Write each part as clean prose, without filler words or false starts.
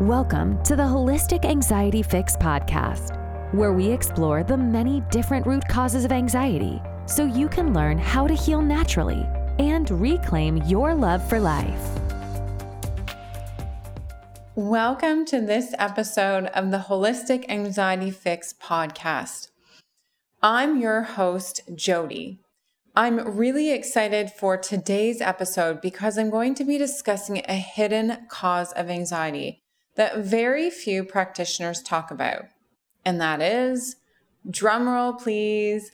Welcome to the Holistic Anxiety Fix podcast, where we explore the many different root causes of anxiety so you can learn how to heal naturally and reclaim your love for life. Welcome to this episode of the Holistic Anxiety Fix podcast. I'm your host, Jody. I'm really excited for today's episode because I'm going to be discussing a hidden cause of anxiety that very few practitioners talk about, and that is, drumroll please,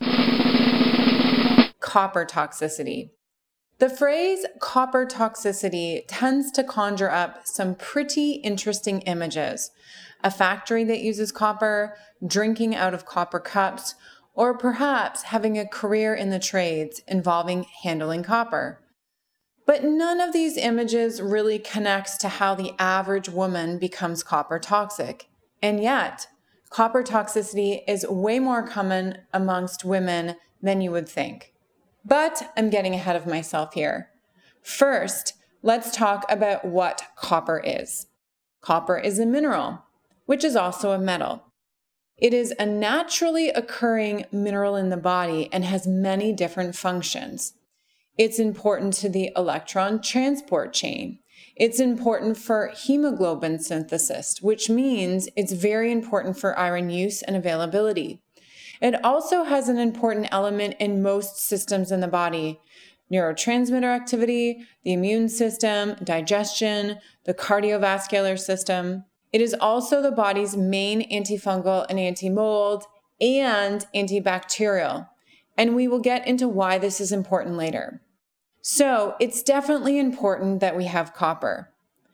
copper toxicity. The phrase copper toxicity tends to conjure up some pretty interesting images. A factory that uses copper, drinking out of copper cups, or perhaps having a career in the trades involving handling copper. But none of these images really connects to how the average woman becomes copper toxic. And yet, copper toxicity is way more common amongst women than you would think. But I'm getting ahead of myself here. First, let's talk about what copper is. Copper is a mineral, which is also a metal. It is a naturally occurring mineral in the body and has many different functions. It's important to the electron transport chain. It's important for hemoglobin synthesis, which means it's very important for iron use and availability. It also has an important element in most systems in the body: neurotransmitter activity, the immune system, digestion, the cardiovascular system. It is also the body's main antifungal and anti-mold and antibacterial, and we will get into why this is important later. So it's definitely important that we have copper.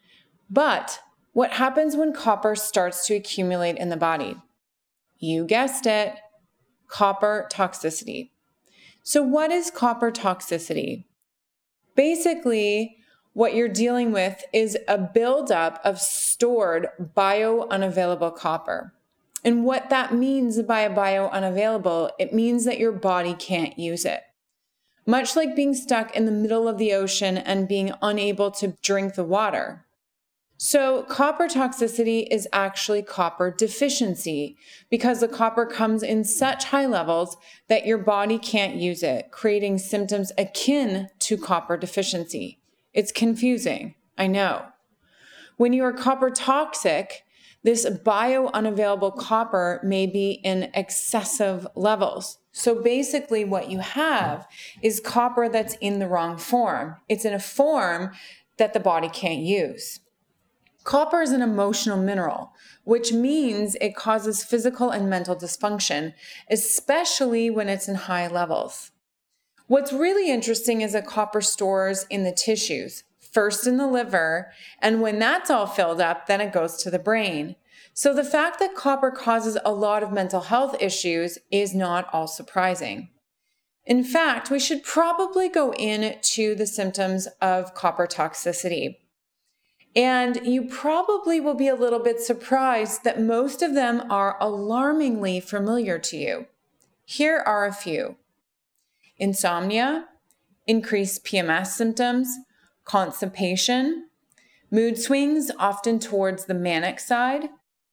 But what happens when copper starts to accumulate in the body? You guessed it, copper toxicity. So what is copper toxicity? Basically, what you're dealing with is a buildup of stored biounavailable copper. And what that means by biounavailable, it means that your body can't use it. Much like being stuck in the middle of the ocean and being unable to drink the water. So copper toxicity is actually copper deficiency because the copper comes in such high levels that your body can't use it, creating symptoms akin to copper deficiency. It's confusing, I know. When you are copper toxic, this biounavailable copper may be in excessive levels. So basically what you have is copper that's in the wrong form. It's in a form that the body can't use. Copper is an emotional mineral, which means it causes physical and mental dysfunction, especially when it's in high levels. What's really interesting is that copper stores in the tissues, first in the liver, and when that's all filled up, then it goes to the brain. So the fact that copper causes a lot of mental health issues is not all surprising. In fact, we should probably go into the symptoms of copper toxicity. And you probably will be a little bit surprised that most of them are alarmingly familiar to you. Here are a few: insomnia, increased PMS symptoms, constipation, mood swings often towards the manic side,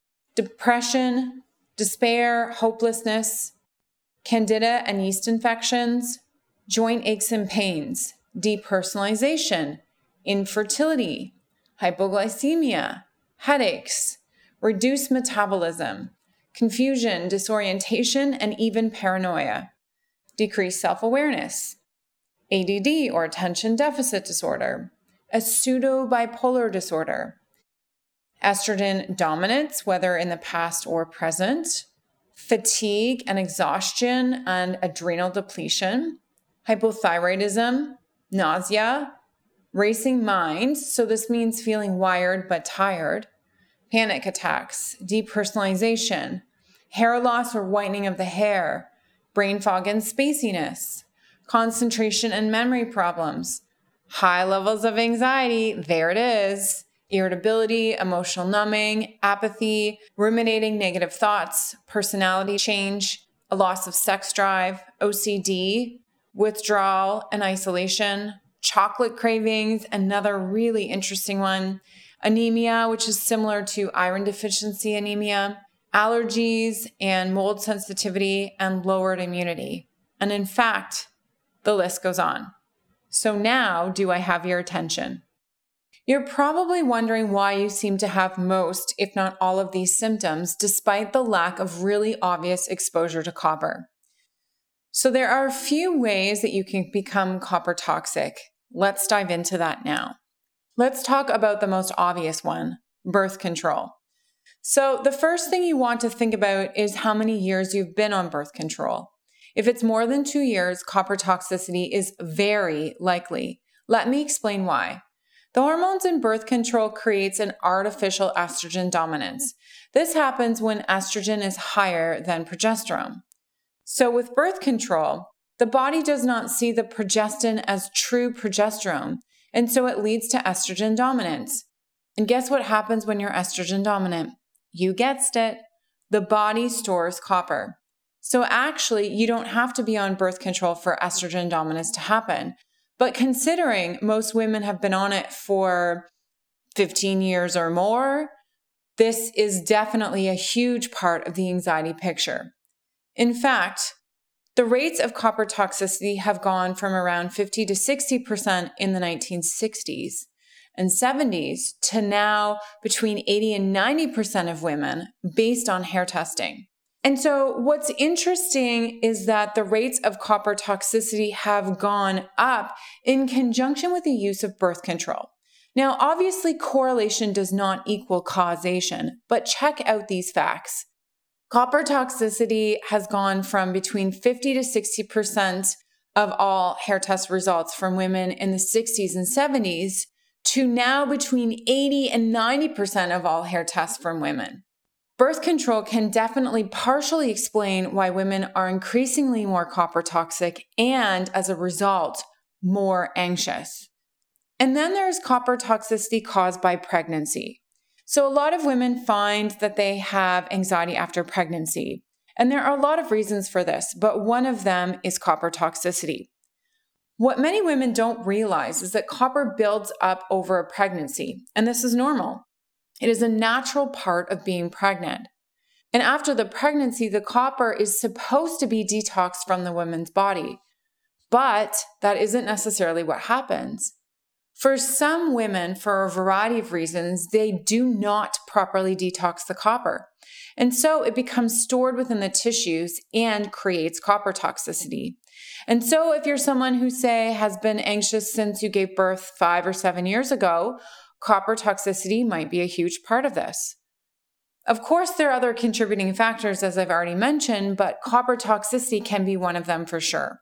depression, despair, hopelessness, candida and yeast infections, joint aches and pains, depersonalization, infertility, hypoglycemia, headaches, reduced metabolism, confusion, disorientation, and even paranoia, decreased self-awareness, ADD or attention deficit disorder, a pseudo-bipolar disorder, estrogen dominance, whether in the past or present, fatigue and exhaustion and adrenal depletion, hypothyroidism, nausea, racing mind, so this means feeling wired but tired, panic attacks, depersonalization, hair loss or whitening of the hair, brain fog and spaciness, concentration and memory problems, high levels of anxiety, there it is, irritability, emotional numbing, apathy, ruminating negative thoughts, personality change, a loss of sex drive, OCD, withdrawal and isolation, chocolate cravings, another really interesting one, anemia, which is similar to iron deficiency anemia, allergies and mold sensitivity, and lowered immunity. And in fact, the list goes on. So now, do I have your attention? You're probably wondering why you seem to have most, if not all of these symptoms, despite the lack of really obvious exposure to copper. So there are a few ways that you can become copper toxic. Let's dive into that now. Let's talk about the most obvious one, birth control. So the first thing you want to think about is how many years you've been on birth control. If it's more than 2 years, copper toxicity is very likely. Let me explain why. The hormones in birth control creates an artificial estrogen dominance. This happens when estrogen is higher than progesterone. So with birth control, the body does not see the progestin as true progesterone, and so it leads to estrogen dominance. And guess what happens when you're estrogen dominant? You guessed it, the body stores copper. So actually, you don't have to be on birth control for estrogen dominance to happen. But considering most women have been on it for 15 years or more, this is definitely a huge part of the anxiety picture. In fact, the rates of copper toxicity have gone from around 50 to 60% in the 1960s and 70s to now between 80 and 90% of women based on hair testing. And so what's interesting is that the rates of copper toxicity have gone up in conjunction with the use of birth control. Now, obviously, correlation does not equal causation, but check out these facts. Copper toxicity has gone from between 50 to 60% of all hair test results from women in the 60s and 70s to now between 80 and 90% of all hair tests from women. Birth control can definitely partially explain why women are increasingly more copper toxic and, as a result, more anxious. And then there's copper toxicity caused by pregnancy. So a lot of women find that they have anxiety after pregnancy. And there are a lot of reasons for this, but one of them is copper toxicity. What many women don't realize is that copper builds up over a pregnancy, and this is normal. It is a natural part of being pregnant. And after the pregnancy, the copper is supposed to be detoxed from the woman's body. But that isn't necessarily what happens. For some women, for a variety of reasons, they do not properly detox the copper. And so it becomes stored within the tissues and creates copper toxicity. And so if you're someone who, say, has been anxious since you gave birth 5 or 7 years ago, copper toxicity might be a huge part of this. Of course, there are other contributing factors, as I've already mentioned, but copper toxicity can be one of them for sure.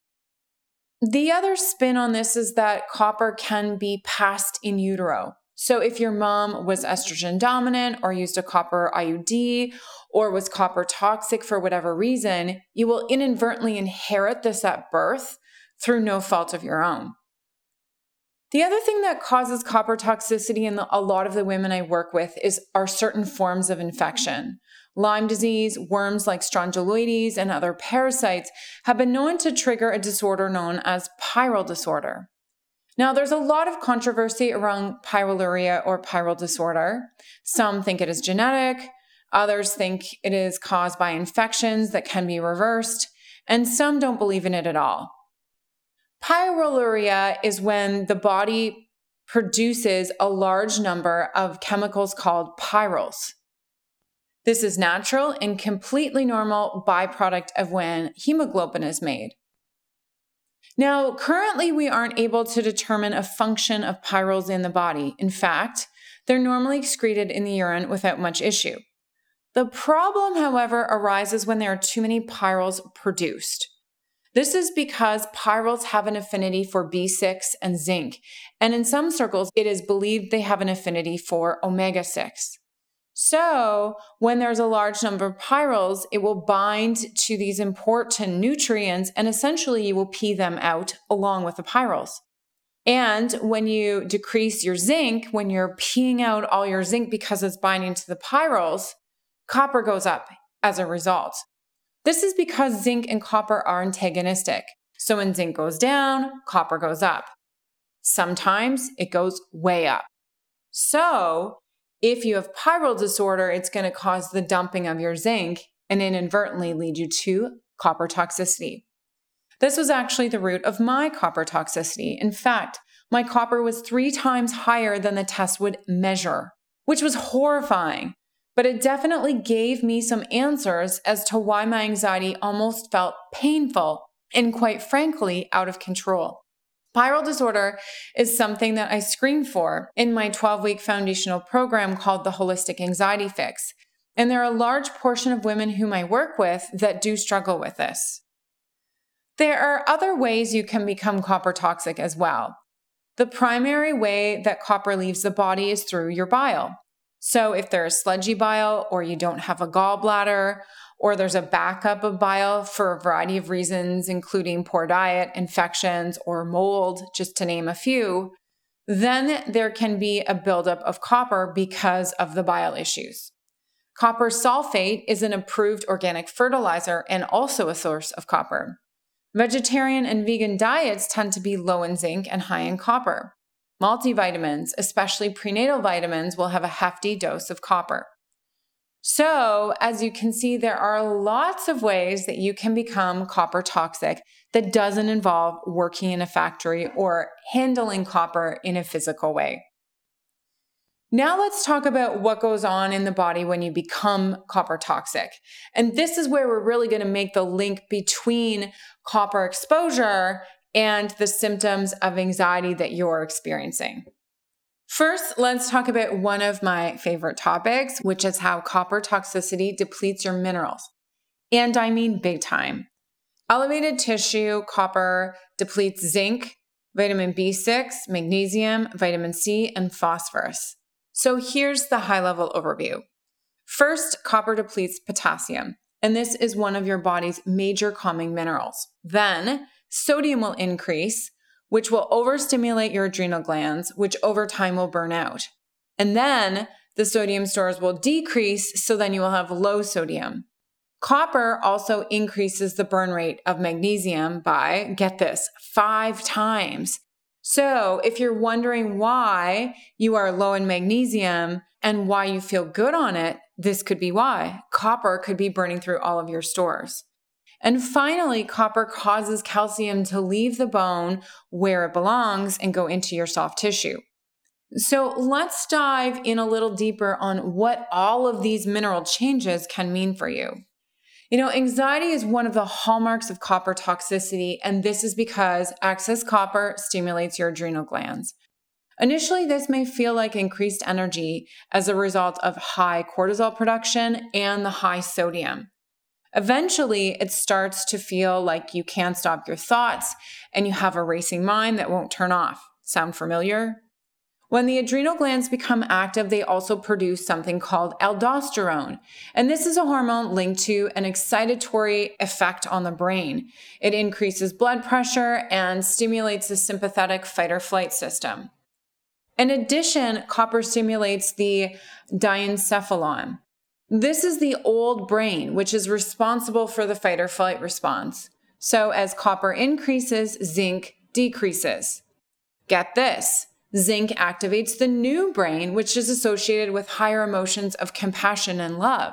The other spin on this is that copper can be passed in utero. So if your mom was estrogen dominant or used a copper IUD or was copper toxic for whatever reason, you will inadvertently inherit this at birth through no fault of your own. The other thing that causes copper toxicity in a lot of the women I work with are certain forms of infection. Lyme disease, worms like strongyloides, and other parasites have been known to trigger a disorder known as pyrrole disorder. Now, there's a lot of controversy around pyroluria or pyrrole disorder. Some think it is genetic, others think it is caused by infections that can be reversed, and some don't believe in it at all. Pyroluria is when the body produces a large number of chemicals called pyrroles. This is natural and completely normal byproduct of when hemoglobin is made. Now, currently we aren't able to determine a function of pyrroles in the body. In fact, they're normally excreted in the urine without much issue. The problem, however, arises when there are too many pyrroles produced. This is because pyrroles have an affinity for B6 and zinc, and in some circles, it is believed they have an affinity for omega-6. So, when there's a large number of pyrroles, it will bind to these important nutrients, and essentially you will pee them out along with the pyrroles. And when you decrease your zinc, when you're peeing out all your zinc because it's binding to the pyrroles, copper goes up as a result. This is because zinc and copper are antagonistic. So when zinc goes down, copper goes up. Sometimes it goes way up. So if you have pyrrole disorder, it's going to cause the dumping of your zinc and inadvertently lead you to copper toxicity. This was actually the root of my copper toxicity. In fact, my copper was 3 times higher than the test would measure, which was horrifying. But it definitely gave me some answers as to why my anxiety almost felt painful and, quite frankly, out of control. Pyrrole disorder is something that I screened for in my 12-week foundational program called the Holistic Anxiety Fix. And there are a large portion of women whom I work with that do struggle with this. There are other ways you can become copper toxic as well. The primary way that copper leaves the body is through your bile. So if there's sludgy bile, or you don't have a gallbladder, or there's a backup of bile for a variety of reasons, including poor diet, infections, or mold, just to name a few, then there can be a buildup of copper because of the bile issues. Copper sulfate is an approved organic fertilizer and also a source of copper. Vegetarian and vegan diets tend to be low in zinc and high in copper. Multivitamins, especially prenatal vitamins, will have a hefty dose of copper. So, as you can see, there are lots of ways that you can become copper toxic that doesn't involve working in a factory or handling copper in a physical way. Now let's talk about what goes on in the body when you become copper toxic. And this is where we're really going to make the link between copper exposure and the symptoms of anxiety that you're experiencing. First, let's talk about one of my favorite topics, which is how copper toxicity depletes your minerals. And I mean big time. Elevated tissue copper depletes zinc, vitamin B6, magnesium, vitamin C, and phosphorus. So here's the high-level overview. First, copper depletes potassium, and this is one of your body's major calming minerals. Then, sodium will increase, which will overstimulate your adrenal glands, which over time will burn out. And then, the sodium stores will decrease, so then you will have low sodium. Copper also increases the burn rate of magnesium by, get this, 5 times. So if you're wondering why you are low in magnesium and why you feel good on it, this could be why. Copper could be burning through all of your stores. And finally, copper causes calcium to leave the bone where it belongs and go into your soft tissue. So let's dive in a little deeper on what all of these mineral changes can mean for you. Anxiety is one of the hallmarks of copper toxicity, and this is because excess copper stimulates your adrenal glands. Initially, this may feel like increased energy as a result of high cortisol production and the high sodium. Eventually, it starts to feel like you can't stop your thoughts and you have a racing mind that won't turn off. Sound familiar? When the adrenal glands become active, they also produce something called aldosterone. And this is a hormone linked to an excitatory effect on the brain. It increases blood pressure and stimulates the sympathetic fight or flight system. In addition, copper stimulates the diencephalon. This is the old brain, which is responsible for the fight or flight response. So as copper increases, zinc decreases. Get this. Zinc activates the new brain, which is associated with higher emotions of compassion and love.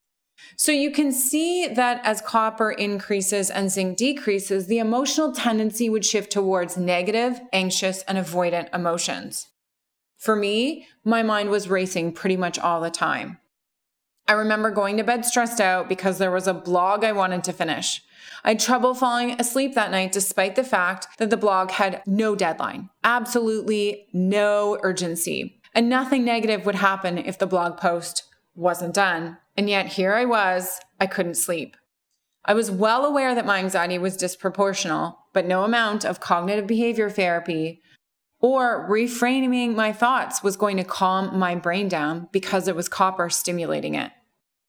So you can see that as copper increases and zinc decreases, the emotional tendency would shift towards negative, anxious, and avoidant emotions. For me, my mind was racing pretty much all the time. I remember going to bed stressed out because there was a blog I wanted to finish. I had trouble falling asleep that night despite the fact that the blog had no deadline, absolutely no urgency, and nothing negative would happen if the blog post wasn't done. And yet here I was, I couldn't sleep. I was well aware that my anxiety was disproportional, but no amount of cognitive behavior therapy or reframing my thoughts was going to calm my brain down because it was copper stimulating it.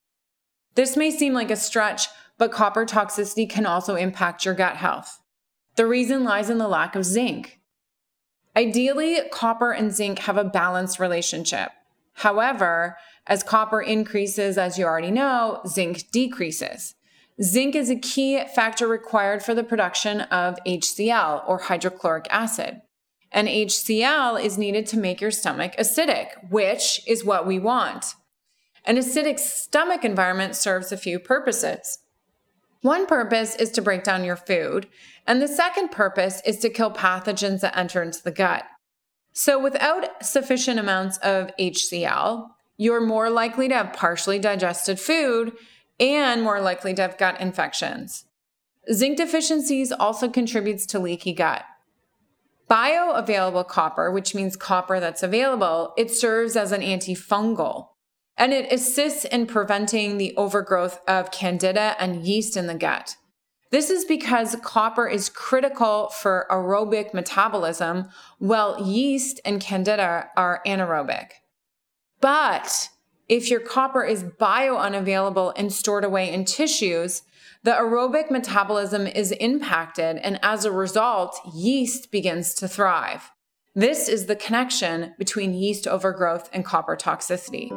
This may seem like a stretch, but copper toxicity can also impact your gut health. The reason lies in the lack of zinc. Ideally, copper and zinc have a balanced relationship. However, as copper increases, as you already know, zinc decreases. Zinc is a key factor required for the production of HCl, or hydrochloric acid. And HCl is needed to make your stomach acidic, which is what we want. An acidic stomach environment serves a few purposes. One purpose is to break down your food, and the second purpose is to kill pathogens that enter into the gut. So without sufficient amounts of HCl, you're more likely to have partially digested food and more likely to have gut infections. Zinc deficiencies also contributes to leaky gut. Bioavailable copper, which means copper that's available, it serves as an antifungal, and it assists in preventing the overgrowth of candida and yeast in the gut. This is because copper is critical for aerobic metabolism, while yeast and candida are anaerobic. But if your copper is biounavailable and stored away in tissues, the aerobic metabolism is impacted, and as a result, yeast begins to thrive. This is the connection between yeast overgrowth and copper toxicity.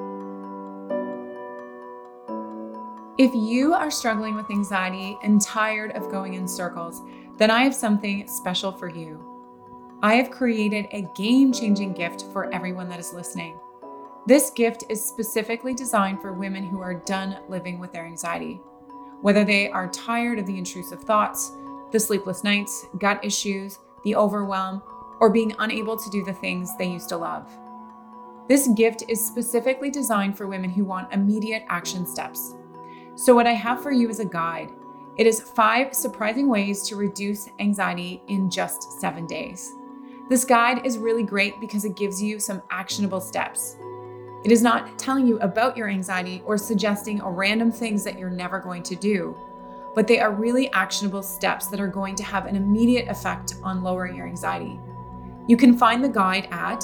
If you are struggling with anxiety and tired of going in circles, then I have something special for you. I have created a game-changing gift for everyone that is listening. This gift is specifically designed for women who are done living with their anxiety. Whether they are tired of the intrusive thoughts, the sleepless nights, gut issues, the overwhelm, or being unable to do the things they used to love. This gift is specifically designed for women who want immediate action steps. So what I have for you is a guide. It is 5 surprising ways to reduce anxiety in just 7 days. This guide is really great because it gives you some actionable steps. It is not telling you about your anxiety or suggesting random things that you're never going to do, but they are really actionable steps that are going to have an immediate effect on lowering your anxiety. You can find the guide at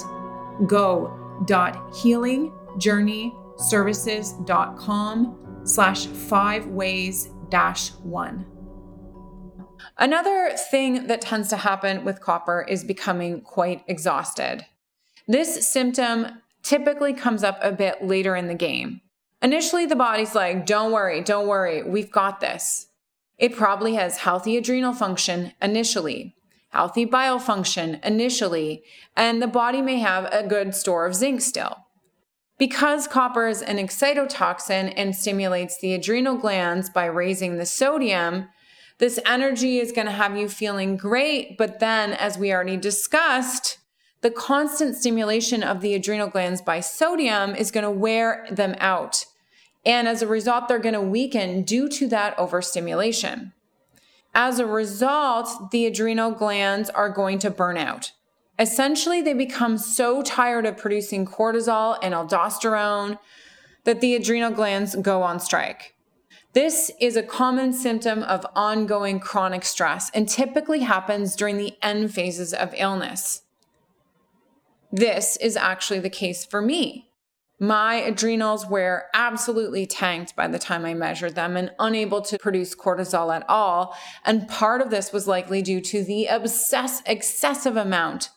go.healingjourneyservices.com/5ways-1. Another thing that tends to happen with copper is becoming quite exhausted. This symptom typically comes up a bit later in the game. Initially, the body's like, don't worry, we've got this. It probably has healthy adrenal function initially, healthy bile function initially, and the body may have a good store of zinc still. Because copper is an excitotoxin and stimulates the adrenal glands by raising the sodium, this energy is going to have you feeling great, but then, as we already discussed, the constant stimulation of the adrenal glands by sodium is going to wear them out. And as a result, they're going to weaken due to that overstimulation. As a result, the adrenal glands are going to burn out. Essentially, they become so tired of producing cortisol and aldosterone that the adrenal glands go on strike. This is a common symptom of ongoing chronic stress and typically happens during the end phases of illness. This is actually the case for me. My adrenals were absolutely tanked by the time I measured them and unable to produce cortisol at all. And part of this was likely due to the excessive amount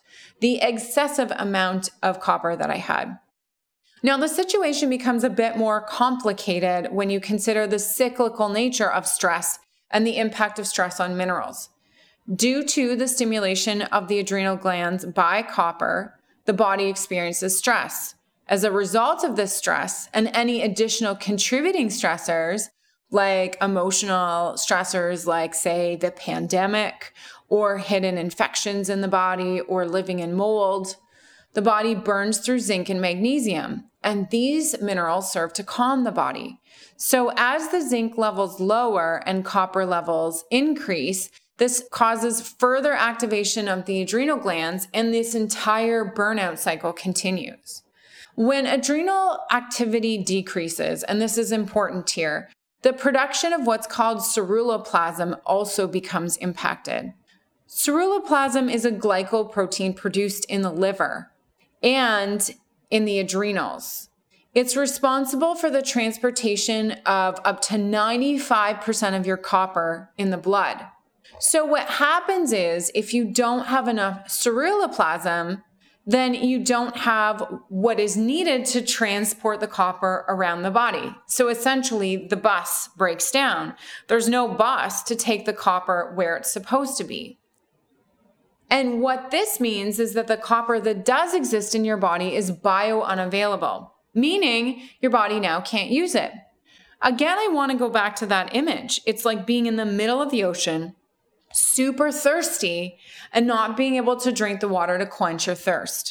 of copper that I had. Now, the situation becomes a bit more complicated when you consider the cyclical nature of stress and the impact of stress on minerals. Due to the stimulation of the adrenal glands by copper, the body experiences stress. As a result of this stress and any additional contributing stressors, like emotional stressors like, say, the pandemic or hidden infections in the body or living in mold, the body burns through zinc and magnesium, and these minerals serve to calm the body. So as the zinc levels lower and copper levels increase, this causes further activation of the adrenal glands, and this entire burnout cycle continues. When adrenal activity decreases, and this is important here, the production of what's called ceruloplasmin also becomes impacted. Ceruloplasmin is a glycoprotein produced in the liver and in the adrenals. It's responsible for the transportation of up to 95% of your copper in the blood. So what happens is, if you don't have enough ceruloplasmin, then you don't have what is needed to transport the copper around the body. So essentially, the bus breaks down. There's no bus to take the copper where it's supposed to be. And what this means is that the copper that does exist in your body is bio-unavailable, meaning your body now can't use it. Again, I want to go back to that image. It's like being in the middle of the ocean, super thirsty, and not being able to drink the water to quench your thirst.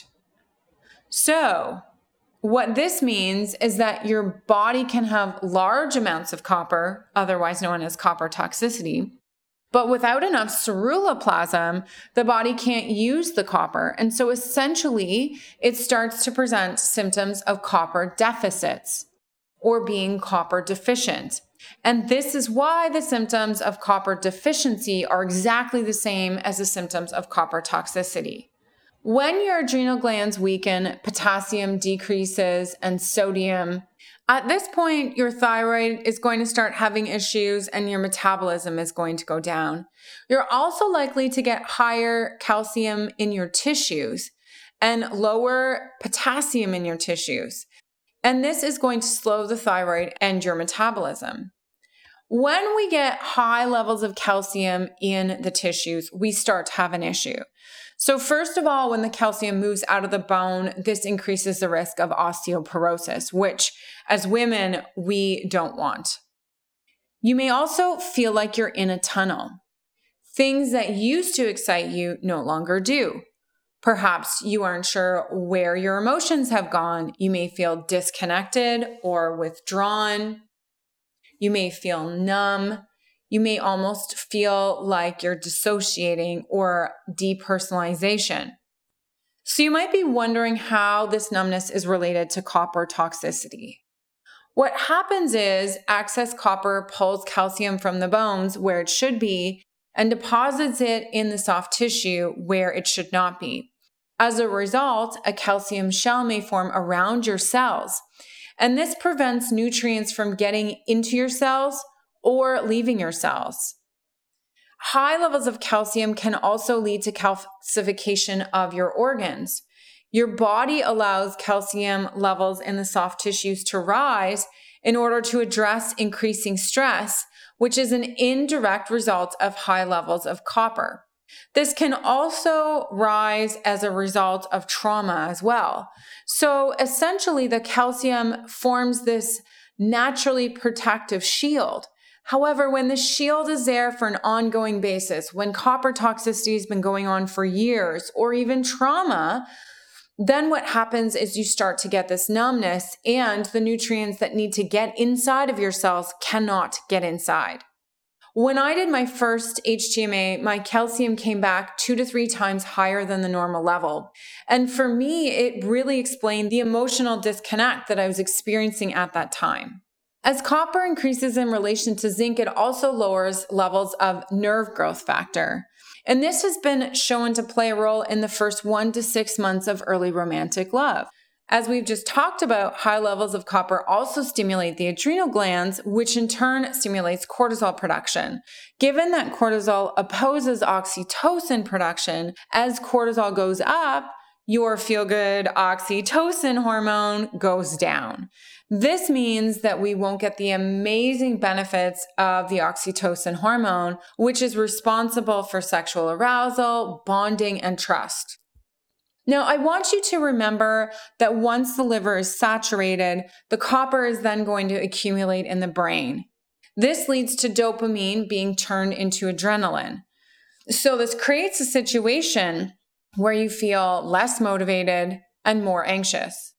So, what this means is that your body can have large amounts of copper, otherwise known as copper toxicity, but without enough ceruloplasmin, the body can't use the copper. And so essentially, it starts to present symptoms of copper deficits or being copper deficient. And this is why the symptoms of copper deficiency are exactly the same as the symptoms of copper toxicity. When your adrenal glands weaken, potassium decreases and sodium, at this point, your thyroid is going to start having issues and your metabolism is going to go down. You're also likely to get higher calcium in your tissues and lower potassium in your tissues. And this is going to slow the thyroid and your metabolism. When we get high levels of calcium in the tissues, we start to have an issue. So first of all, when the calcium moves out of the bone, this increases the risk of osteoporosis, which as women, we don't want. You may also feel like you're in a tunnel. Things that used to excite you no longer do. Perhaps you aren't sure where your emotions have gone. You may feel disconnected or withdrawn. You may feel numb. You may almost feel like you're dissociating or depersonalization. So you might be wondering how this numbness is related to copper toxicity. What happens is excess copper pulls calcium from the bones where it should be and deposits it in the soft tissue where it should not be. As a result, a calcium shell may form around your cells, and this prevents nutrients from getting into your cells or leaving your cells. High levels of calcium can also lead to calcification of your organs. Your body allows calcium levels in the soft tissues to rise in order to address increasing stress, which is an indirect result of high levels of copper. This can also rise as a result of trauma as well. So essentially, the calcium forms this naturally protective shield. However, when the shield is there for an ongoing basis, when copper toxicity has been going on for years, or even trauma, then what happens is you start to get this numbness and the nutrients that need to get inside of your cells cannot get inside. When I did my first HTMA, my calcium came back 2 to 3 times higher than the normal level. And for me, it really explained the emotional disconnect that I was experiencing at that time. As copper increases in relation to zinc, it also lowers levels of nerve growth factor. And this has been shown to play a role in the first 1 to 6 months of early romantic love. As we've just talked about, high levels of copper also stimulate the adrenal glands, which in turn stimulates cortisol production. Given that cortisol opposes oxytocin production, as cortisol goes up, your feel-good oxytocin hormone goes down. This means that we won't get the amazing benefits of the oxytocin hormone, which is responsible for sexual arousal, bonding, and trust. Now, I want you to remember that once the liver is saturated, the copper is then going to accumulate in the brain. This leads to dopamine being turned into adrenaline. So this creates a situation where you feel less motivated and more anxious.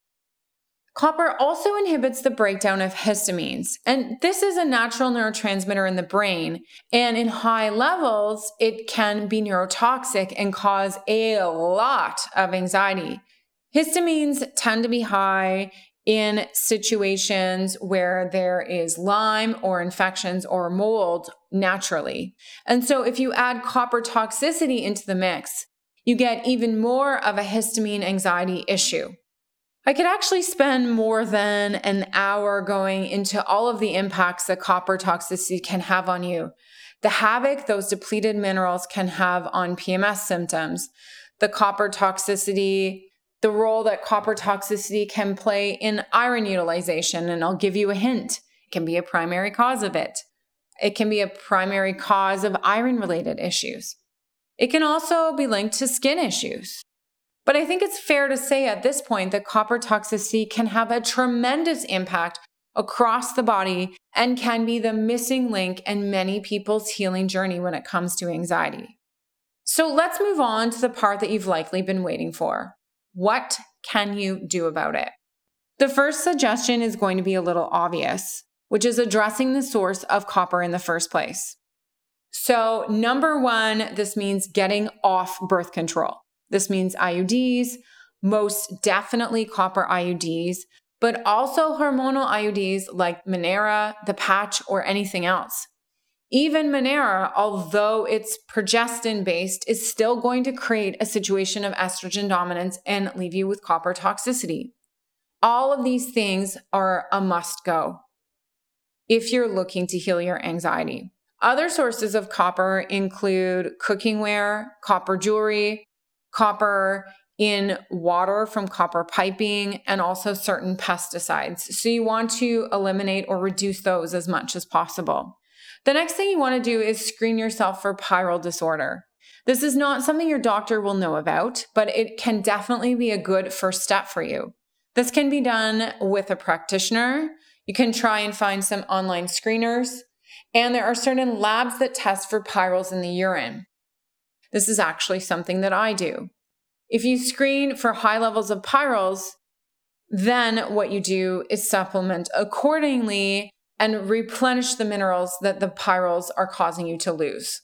Copper also inhibits the breakdown of histamines, and this is a natural neurotransmitter in the brain, and in high levels, it can be neurotoxic and cause a lot of anxiety. Histamines tend to be high in situations where there is Lyme or infections or mold naturally. And so if you add copper toxicity into the mix, you get even more of a histamine anxiety issue. I could actually spend more than an hour going into all of the impacts that copper toxicity can have on you, the havoc those depleted minerals can have on PMS symptoms, the copper toxicity, the role that copper toxicity can play in iron utilization, and I'll give you a hint. It can be a primary cause of it. It can be a primary cause of iron-related issues. It can also be linked to skin issues. But I think it's fair to say at this point that copper toxicity can have a tremendous impact across the body and can be the missing link in many people's healing journey when it comes to anxiety. So let's move on to the part that you've likely been waiting for. What can you do about it? The first suggestion is going to be a little obvious, which is addressing the source of copper in the first place. So number one, this means getting off birth control. This means IUDs, most definitely copper IUDs, but also hormonal IUDs like Mirena, the patch, or anything else. Even Mirena, although it's progestin-based, is still going to create a situation of estrogen dominance and leave you with copper toxicity. All of these things are a must-go if you're looking to heal your anxiety. Other sources of copper include cookingware, copper jewelry, copper in water from copper piping, and also certain pesticides. So you want to eliminate or reduce those as much as possible. The next thing you want to do is screen yourself for pyrrole disorder. This is not something your doctor will know about, but it can definitely be a good first step for you. This can be done with a practitioner. You can try and find some online screeners, and there are certain labs that test for pyrroles in the urine. This is actually something that I do. If you screen for high levels of pyrroles, then what you do is supplement accordingly and replenish the minerals that the pyrroles are causing you to lose.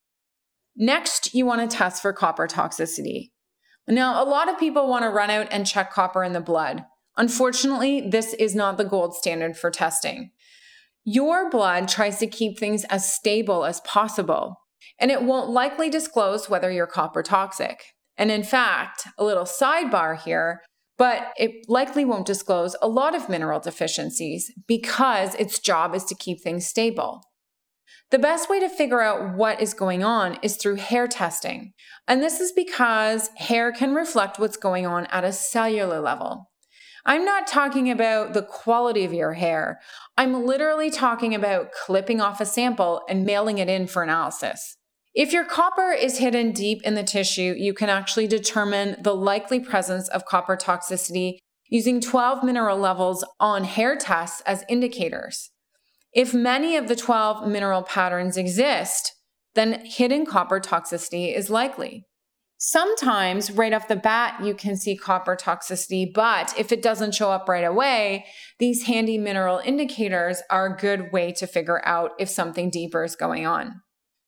Next, you want to test for copper toxicity. Now, a lot of people want to run out and check copper in the blood. Unfortunately, this is not the gold standard for testing. Your blood tries to keep things as stable as possible, and it won't likely disclose whether you're copper toxic. And in fact, a little sidebar here, but it likely won't disclose a lot of mineral deficiencies because its job is to keep things stable. The best way to figure out what is going on is through hair testing. And this is because hair can reflect what's going on at a cellular level. I'm not talking about the quality of your hair. I'm literally talking about clipping off a sample and mailing it in for analysis. If your copper is hidden deep in the tissue, you can actually determine the likely presence of copper toxicity using 12 mineral levels on hair tests as indicators. If many of the 12 mineral patterns exist, then hidden copper toxicity is likely. Sometimes, right off the bat, you can see copper toxicity, but if it doesn't show up right away, these handy mineral indicators are a good way to figure out if something deeper is going on.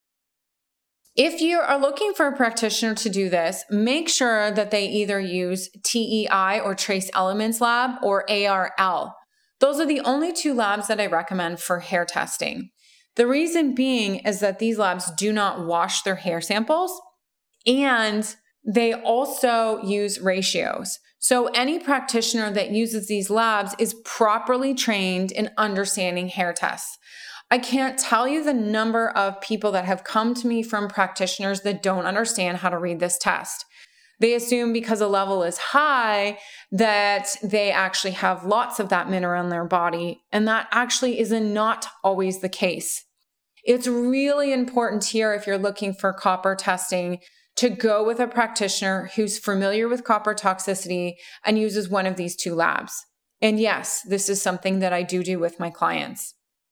If you are looking for a practitioner to do this, make sure that they either use TEI or Trace Elements Lab or ARL. Those are the only two labs that I recommend for hair testing. The reason being is that these labs do not wash their hair samples, and they also use ratios. So any practitioner that uses these labs is properly trained in understanding hair tests. I can't tell you the number of people that have come to me from practitioners that don't understand how to read this test. They assume because a level is high that they actually have lots of that mineral in their body, and that actually is not always the case. It's really important here, if you're looking for copper testing, to go with a practitioner who's familiar with copper toxicity and uses one of these two labs. And yes, this is something that I do with my clients.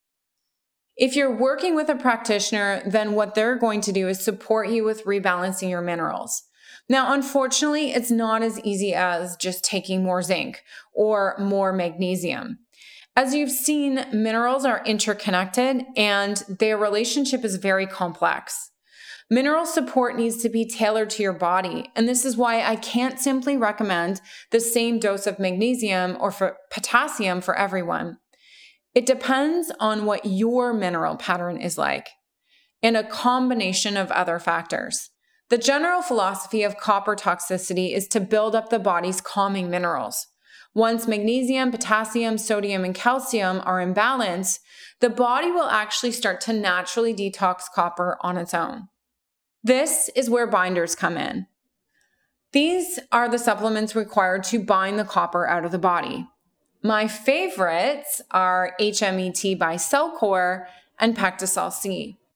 If you're working with a practitioner, then what they're going to do is support you with rebalancing your minerals. Now, unfortunately, it's not as easy as just taking more zinc or more magnesium. As you've seen, minerals are interconnected and their relationship is very complex. Mineral support needs to be tailored to your body, and this is why I can't simply recommend the same dose of magnesium or for potassium for everyone. It depends on what your mineral pattern is like and a combination of other factors. The general philosophy of copper toxicity is to build up the body's calming minerals. Once magnesium, potassium, sodium, and calcium are in balance, the body will actually start to naturally detox copper on its own. This is where binders come in. These are the supplements required to bind the copper out of the body. My favorites are HMET by Cellcore and Pectisol C.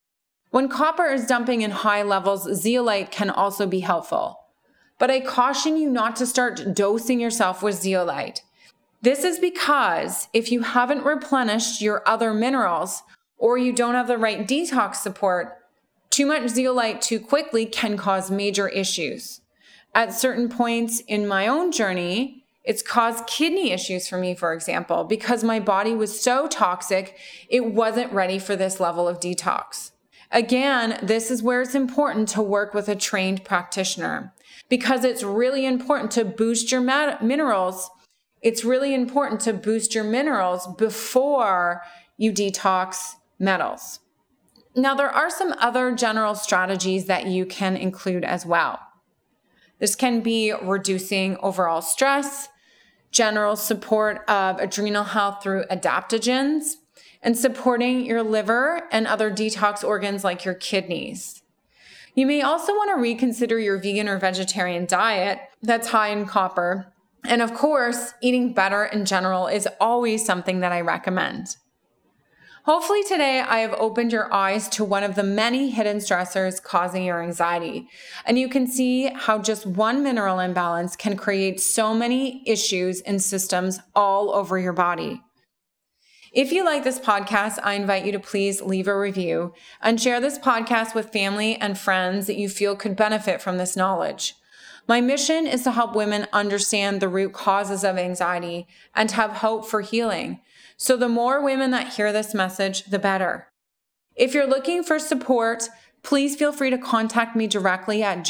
When copper is dumping in high levels, zeolite can also be helpful. But I caution you not to start dosing yourself with zeolite. This is because if you haven't replenished your other minerals or you don't have the right detox support, too much zeolite too quickly can cause major issues. At certain points in my own journey, it's caused kidney issues for me, for example, because my body was so toxic, it wasn't ready for this level of detox. Again, this is where it's important to work with a trained practitioner because it's really important to boost your minerals. It's really important to boost your minerals before you detox metals. Now, there are some other general strategies that you can include as well. This can be reducing overall stress, general support of adrenal health through adaptogens, and supporting your liver and other detox organs like your kidneys. You may also want to reconsider your vegan or vegetarian diet that's high in copper. And of course, eating better in general is always something that I recommend. Hopefully today I have opened your eyes to one of the many hidden stressors causing your anxiety. And you can see how just one mineral imbalance can create so many issues and systems all over your body. If you like this podcast, I invite you to please leave a review and share this podcast with family and friends that you feel could benefit from this knowledge. My mission is to help women understand the root causes of anxiety and have hope for healing. So the more women that hear this message, the better. If you're looking for support, please feel free to contact me directly at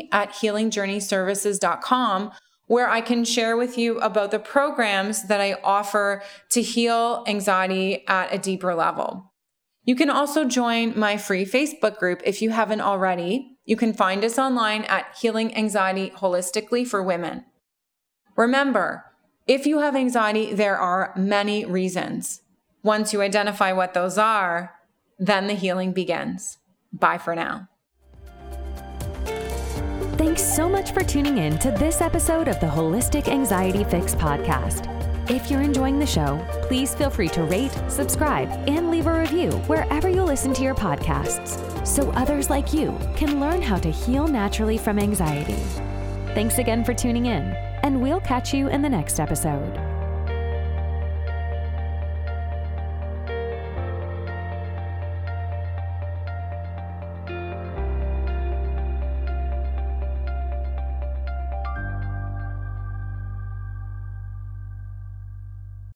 jody@healingjourneyservices.com, where I can share with you about the programs that I offer to heal anxiety at a deeper level. You can also join my free Facebook group if you haven't already. You can find us online at Healing Anxiety Holistically for Women. Remember, if you have anxiety, there are many reasons. Once you identify what those are, then the healing begins. Bye for now. Thanks so much for tuning in to this episode of the Holistic Anxiety Fix podcast. If you're enjoying the show, please feel free to rate, subscribe, and leave a review wherever you listen to your podcasts, so others like you can learn how to heal naturally from anxiety. Thanks again for tuning in, and we'll catch you in the next episode.